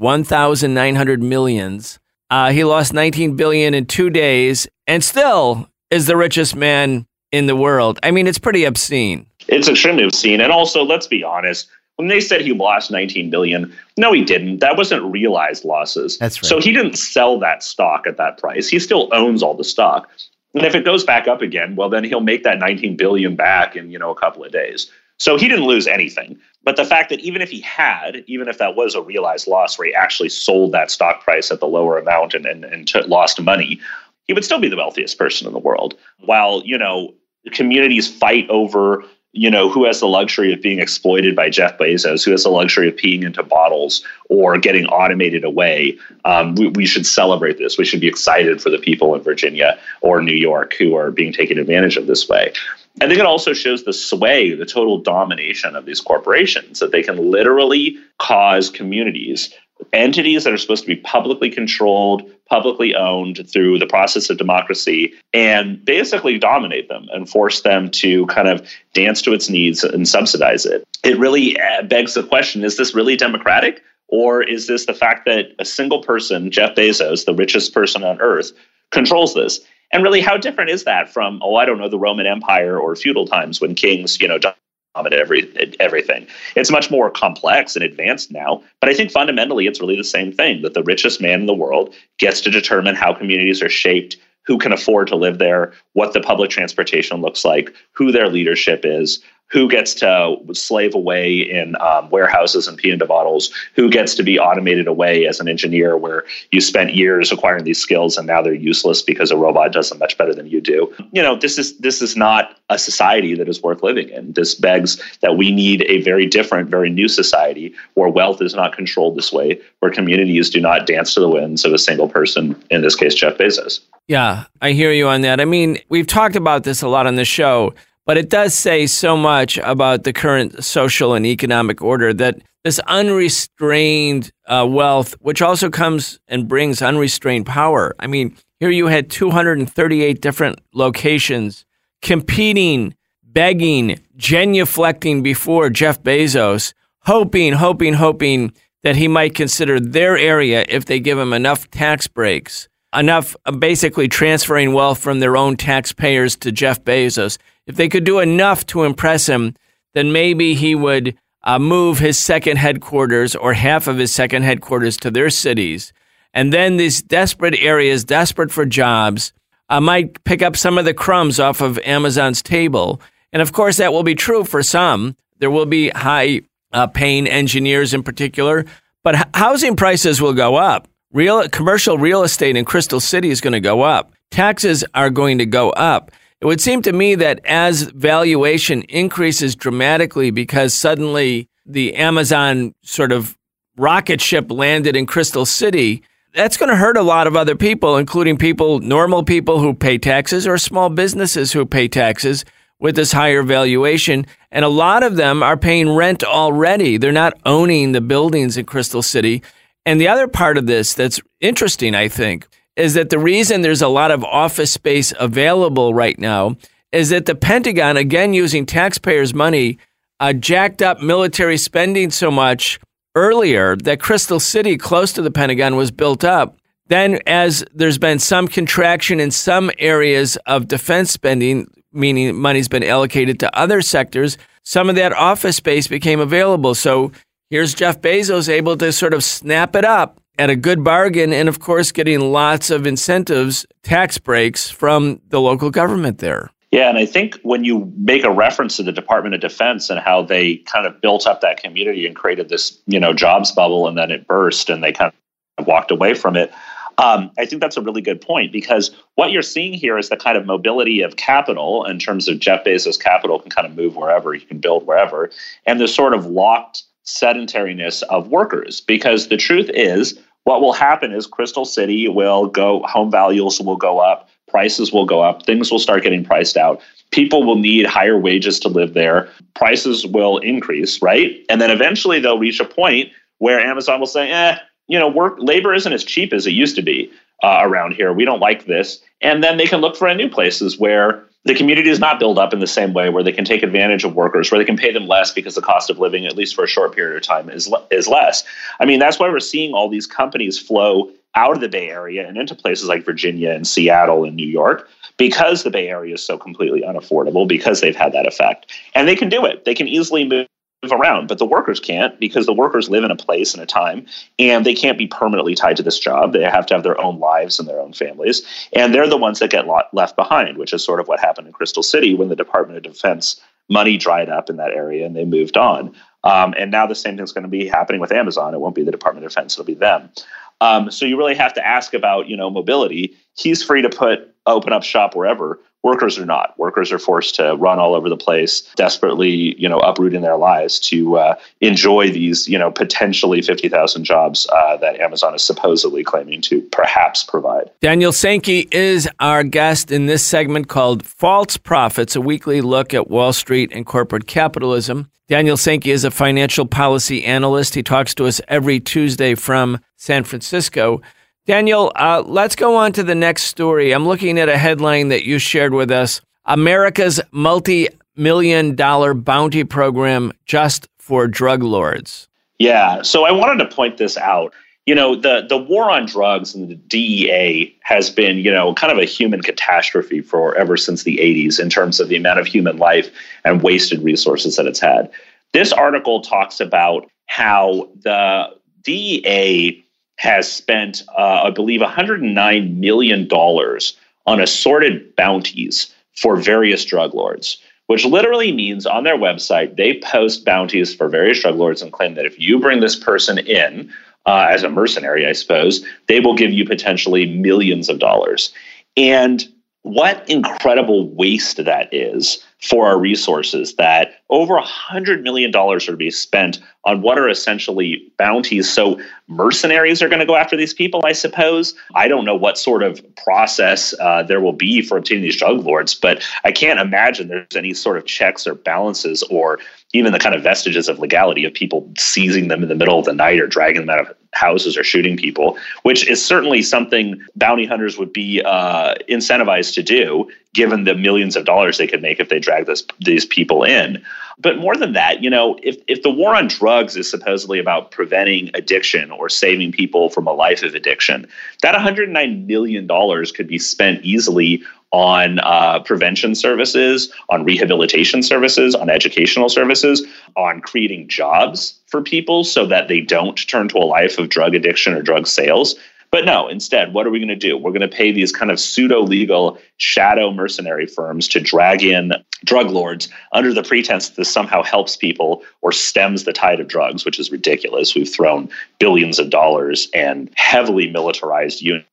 1,900 millions. He lost $19 billion in 2 days and still is the richest man in the world. I mean, it's pretty obscene. It's extremely obscene. And also, let's be honest, when they said he lost $19 billion, no, he didn't. That wasn't realized losses. That's right. So he didn't sell that stock at that price. He still owns all the stock. And if it goes back up again, well, then he'll make that $19 billion back in, a couple of days. So he didn't lose anything. But the fact that even if that was a realized loss where he actually sold that stock price at the lower amount and lost money, he would still be the wealthiest person in the world. While, communities fight over who has the luxury of being exploited by Jeff Bezos, who has the luxury of peeing into bottles or getting automated away. We should celebrate this. We should be excited for the people in Virginia or New York who are being taken advantage of this way. I think it also shows the sway, the total domination of these corporations, that they can literally cause communities, entities that are supposed to be publicly controlled, publicly owned through the process of democracy, and basically dominate them and force them to kind of dance to its needs and subsidize it. It really begs the question, is this really democratic? Or is this the fact that a single person, Jeff Bezos, the richest person on earth, controls this? And really, how different is that from, the Roman Empire or feudal times when kings, dominated everything? It's much more complex and advanced now, but I think fundamentally it's really the same thing, that the richest man in the world gets to determine how communities are shaped, who can afford to live there, what the public transportation looks like, who their leadership is, who gets to slave away in warehouses and pee into bottles, who gets to be automated away as an engineer where you spent years acquiring these skills and now they're useless because a robot does them much better than you do. This is not a society that is worth living in. This begs that we need a very different, very new society where wealth is not controlled this way, where communities do not dance to the winds of a single person, in this case, Jeff Bezos. Yeah, I hear you on that. I mean, we've talked about this a lot on the show, but it does say so much about the current social and economic order that this unrestrained wealth, which also comes and brings unrestrained power. I mean, here you had 238 different locations competing, begging, genuflecting before Jeff Bezos, hoping that he might consider their area if they give him enough tax breaks, enough basically transferring wealth from their own taxpayers to Jeff Bezos. If they could do enough to impress him, then maybe he would move his second headquarters or half of his second headquarters to their cities. And then these desperate areas, desperate for jobs, might pick up some of the crumbs off of Amazon's table. And of course, that will be true for some. There will be high-paying engineers in particular, but housing prices will go up. Commercial real estate in Crystal City is going to go up. Taxes are going to go up. It would seem to me that as valuation increases dramatically because suddenly the Amazon sort of rocket ship landed in Crystal City, that's going to hurt a lot of other people, including normal people who pay taxes or small businesses who pay taxes with this higher valuation. And a lot of them are paying rent already. They're not owning the buildings in Crystal City. And the other part of this that's interesting, I think, is that the reason there's a lot of office space available right now is that the Pentagon, again, using taxpayers' money, jacked up military spending so much earlier that Crystal City, close to the Pentagon, was built up. Then as there's been some contraction in some areas of defense spending, meaning money's been allocated to other sectors, some of that office space became available. So here's Jeff Bezos able to sort of snap it up at a good bargain and, of course, getting lots of incentives, tax breaks from the local government there. Yeah, and I think when you make a reference to the Department of Defense and how they kind of built up that community and created this, jobs bubble, and then it burst and they kind of walked away from it, I think that's a really good point, because what you're seeing here is the kind of mobility of capital in terms of Jeff Bezos' capital can kind of move wherever, he can build wherever, and the sort of locked sedentariness of workers. Because the truth is, what will happen is Crystal City will go, home values will go up, prices will go up, things will start getting priced out. People will need higher wages to live there. Prices will increase, right? And then eventually they'll reach a point where Amazon will say, labor isn't as cheap as it used to be around here. We don't like this. And then they can look for new places where the community is not built up in the same way, where they can take advantage of workers, where they can pay them less because the cost of living, at least for a short period of time, is less. I mean, that's why we're seeing all these companies flow out of the Bay Area and into places like Virginia and Seattle and New York, because the Bay Area is so completely unaffordable, because they've had that effect. And they can do it. They can easily move around, but the workers can't, because the workers live in a place and a time, and they can't be permanently tied to this job. They have to have their own lives and their own families, and they're the ones that get left behind, which is sort of what happened in Crystal City when the Department of Defense money dried up in that area and they moved on. And now the same thing's going to be happening with Amazon. It won't be the Department of Defense, it'll be them. So you really have to ask about, mobility. He's free to open up shop wherever. Workers are not. Workers are forced to run all over the place, desperately, uprooting their lives to enjoy these, potentially 50,000 jobs that Amazon is supposedly claiming to perhaps provide. Daniel Sankey is our guest in this segment called False Profits, a weekly look at Wall Street and corporate capitalism. Daniel Sankey is a financial policy analyst. He talks to us every Tuesday from San Francisco. Daniel, let's go on to the next story. I'm looking at a headline that you shared with us. America's multi-million-dollar bounty program just for drug lords. Yeah, so I wanted to point this out. The war on drugs and the DEA has been, kind of a human catastrophe ever since the 80s in terms of the amount of human life and wasted resources that it's had. This article talks about how the DEA has spent, I believe, $109 million on assorted bounties for various drug lords, which literally means on their website, they post bounties for various drug lords and claim that if you bring this person in as a mercenary, I suppose, they will give you potentially millions of dollars. And what incredible waste that is for our resources, that over $100 million are to be spent on what are essentially bounties. So mercenaries are going to go after these people, I suppose. I don't know what sort of process there will be for obtaining these drug lords, but I can't imagine there's any sort of checks or balances or even the kind of vestiges of legality of people seizing them in the middle of the night or dragging them out of houses or shooting people, which is certainly something bounty hunters would be incentivized to do, given the millions of dollars they could make if they drag these people in. But more than that, if the war on drugs is supposedly about preventing addiction or saving people from a life of addiction, that $109 million could be spent easily on prevention services, on rehabilitation services, on educational services, on creating jobs for people so that they don't turn to a life of drug addiction or drug sales. But no, instead, what are we going to do? We're going to pay these kind of pseudo-legal shadow mercenary firms to drag in drug lords under the pretense that this somehow helps people or stems the tide of drugs, which is ridiculous. We've thrown billions of dollars and heavily militarized units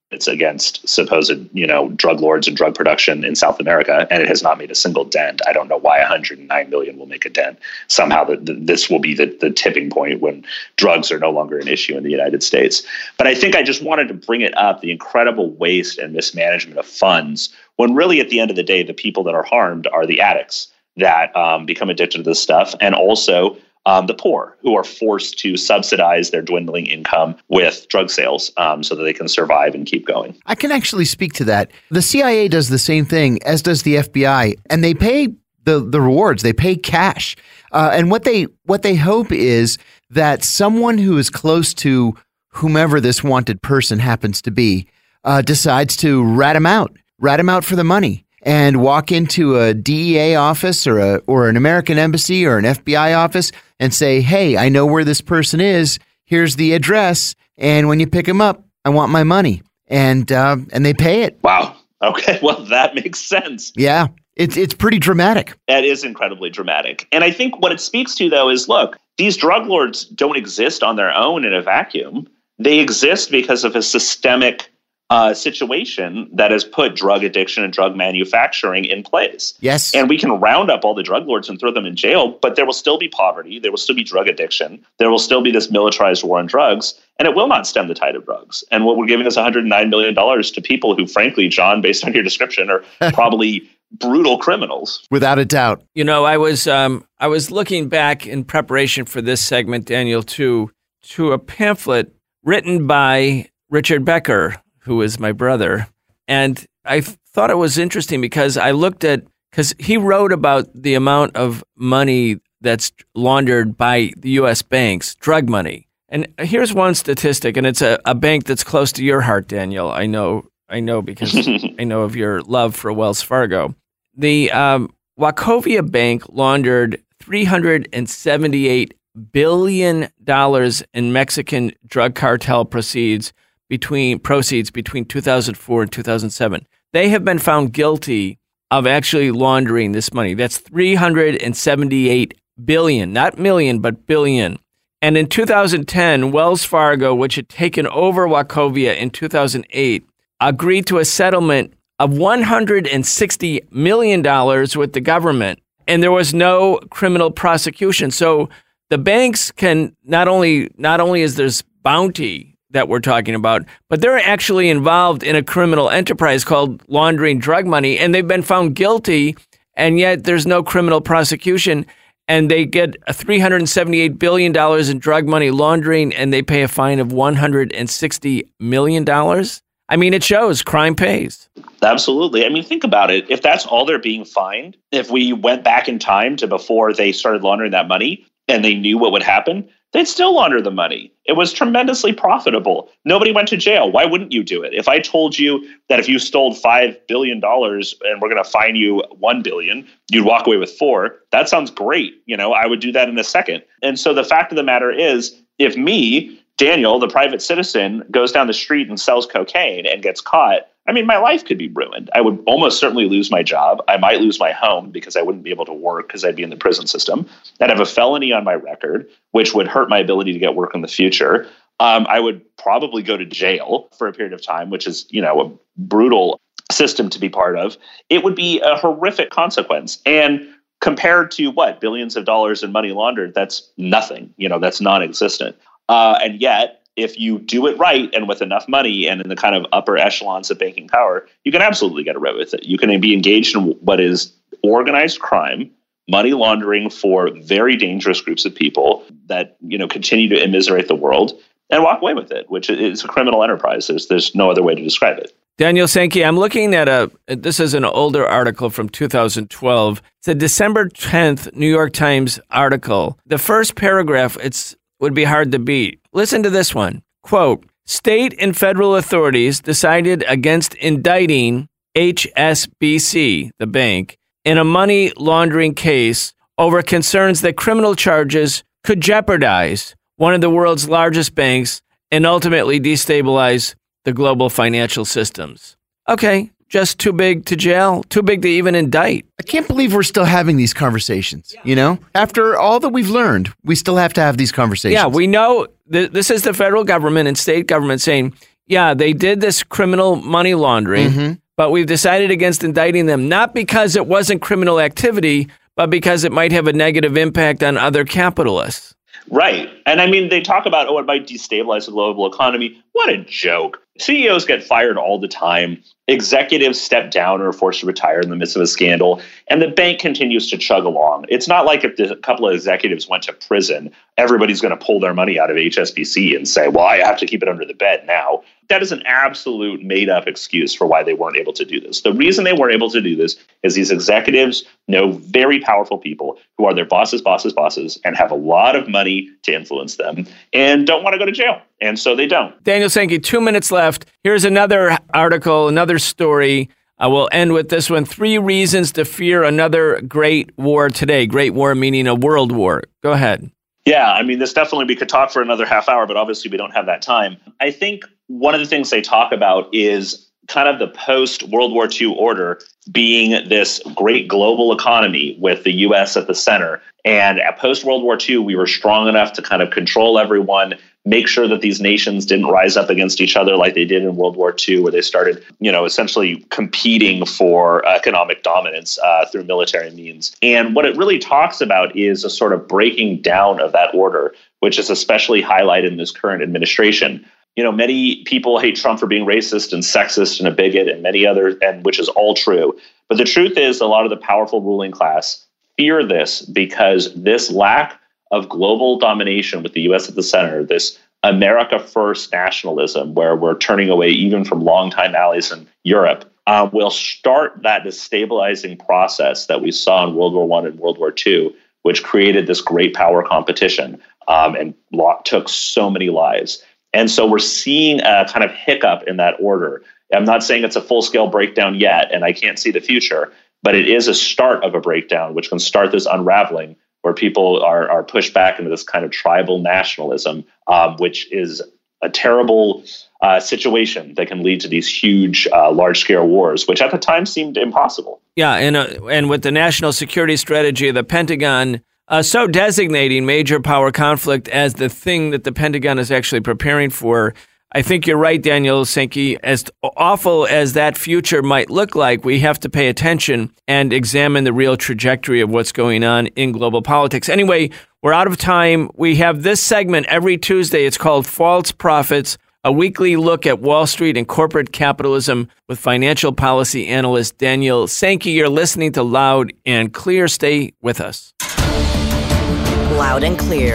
It's against supposed, drug lords and drug production in South America, and it has not made a single dent. I don't know why 109 million will make a dent. Somehow this will be the tipping point when drugs are no longer an issue in the United States. But I think I just wanted to bring it up, the incredible waste and mismanagement of funds, when really at the end of the day, the people that are harmed are the addicts that become addicted to this stuff, and also the poor, who are forced to subsidize their dwindling income with drug sales so that they can survive and keep going. I can actually speak to that. The CIA does the same thing, as does the FBI, and they pay the rewards. They pay cash. And what they hope is that someone who is close to whomever this wanted person happens to be decides to rat him out for the money, and walk into a DEA office or an American embassy or an FBI office and say, hey, I know where this person is. Here's the address. And when you pick him up, I want my money. And they pay it. Wow. Okay. Well, that makes sense. Yeah. It's pretty dramatic. That is incredibly dramatic. And I think what it speaks to, though, is, look, these drug lords don't exist on their own in a vacuum. They exist because of a systemic situation that has put drug addiction and drug manufacturing in place. Yes. And we can round up all the drug lords and throw them in jail, but there will still be poverty. There will still be drug addiction. There will still be this militarized war on drugs, and it will not stem the tide of drugs. And what we're giving is $109 million to people who, frankly, John, based on your description, are probably brutal criminals. Without a doubt. I was looking back in preparation for this segment, Daniel, to a pamphlet written by Richard Becker, who is my brother. And I thought it was interesting because because he wrote about the amount of money that's laundered by the U.S. banks, drug money. And here's one statistic, and it's a bank that's close to your heart, Daniel. I know because I know of your love for Wells Fargo. The Wachovia Bank laundered $378 billion in Mexican drug cartel proceeds between 2004 and 2007. They have been found guilty of actually laundering this money. That's $378 billion, not million, but billion. And in 2010, Wells Fargo, which had taken over Wachovia in 2008, agreed to a settlement of $160 million with the government, and there was no criminal prosecution. So the banks can not only is there's bounty that we're talking about, but they're actually involved in a criminal enterprise called laundering drug money, and they've been found guilty, and yet there's no criminal prosecution, and they get $378 billion in drug money laundering, and they pay a fine of $160 million. I mean, it shows crime pays. Absolutely. I mean, think about it. If that's all they're being fined, if we went back in time to before they started laundering that money and they knew what would happen, they'd still launder the money. It was tremendously profitable. Nobody went to jail. Why wouldn't you do it? If I told you that if you stole $5 billion and we're going to fine you $1 billion, you'd walk away with $4 billion. That sounds great. I would do that in a second. And so the fact of the matter is, if me, Daniel, the private citizen, goes down the street and sells cocaine and gets caught, I mean, my life could be ruined. I would almost certainly lose my job. I might lose my home because I wouldn't be able to work because I'd be in the prison system. I'd have a felony on my record, which would hurt my ability to get work in the future. I would probably go to jail for a period of time, which is, a brutal system to be part of. It would be a horrific consequence. And compared to billions of dollars in money laundered, that's nothing. That's non-existent. And yet, if you do it right and with enough money and in the kind of upper echelons of banking power, you can absolutely get away with it. You can be engaged in what is organized crime, money laundering for very dangerous groups of people that, continue to immiserate the world, and walk away with it, which is a criminal enterprise. There's no other way to describe it. Daniel Sankey, I'm looking at this is an older article from 2012. It's a December 10th New York Times article. The first paragraph, would be hard to beat. Listen to this one. Quote, state and federal authorities decided against indicting HSBC, the bank, in a money laundering case over concerns that criminal charges could jeopardize one of the world's largest banks and ultimately destabilize the global financial systems. Okay, just too big to jail, too big to even indict. I can't believe we're still having these conversations, After all that we've learned, we still have to have these conversations. Yeah, we know this is the federal government and state government saying, Yeah, they did this criminal money laundering, but we've decided against indicting them, not because it wasn't criminal activity, but because it might have a negative impact on other capitalists. Right. And I mean, they talk about, it might destabilize the global economy. What a joke. CEOs get fired all the time. Executives step down or are forced to retire in the midst of a scandal, and the bank continues to chug along. It's not like if a couple of executives went to prison, everybody's going to pull their money out of HSBC and say, well, I have to keep it under the bed now. That is an absolute made-up excuse for why they weren't able to do this. The reason they weren't able to do this is these executives know very powerful people who are their bosses' and have a lot of money to influence them and don't want to go to jail. And so they don't. Daniel Sankey, 2 minutes left. Here's another article, another story. I will end with this one. 3 reasons to fear another great war today. Great war meaning a world war. Go ahead. Yeah, I mean, we could talk for another half hour, but obviously we don't have that time. I think one of the things they talk about is kind of the post-World War II order being this great global economy with the U.S. at the center. And at post-World War II, we were strong enough to kind of control everyone, make sure that these nations didn't rise up against each other like they did in World War II, where they started, essentially competing for economic dominance through military means. And what it really talks about is a sort of breaking down of that order, which is especially highlighted in this current administration. Many people hate Trump for being racist and sexist and a bigot and many other, and which is all true. But the truth is a lot of the powerful ruling class fear this because this lack of global domination with the U.S. at the center, this America First nationalism, where we're turning away even from longtime allies in Europe, will start that destabilizing process that we saw in World War I and World War II, which created this great power competition and took so many lives. And so we're seeing a kind of hiccup in that order. I'm not saying it's a full-scale breakdown yet, and I can't see the future, but it is a start of a breakdown, which can start this unraveling where people are pushed back into this kind of tribal nationalism, which is a terrible situation that can lead to these huge, large-scale wars, which at the time seemed impossible. Yeah, and with the national security strategy of the Pentagon so designating major power conflict as the thing that the Pentagon is actually preparing for, I think you're right, Daniel Sankey. As awful as that future might look like, we have to pay attention and examine the real trajectory of what's going on in global politics. Anyway, we're out of time. We have this segment every Tuesday. It's called False Prophets, a weekly look at Wall Street and corporate capitalism with financial policy analyst Daniel Sankey. You're listening to Loud and Clear. Stay with us. Loud and Clear.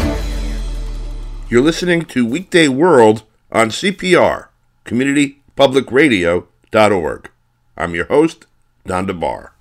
You're listening to Weekday World on CPR, CommunityPublicRadio.org. I'm your host, Don DeBar.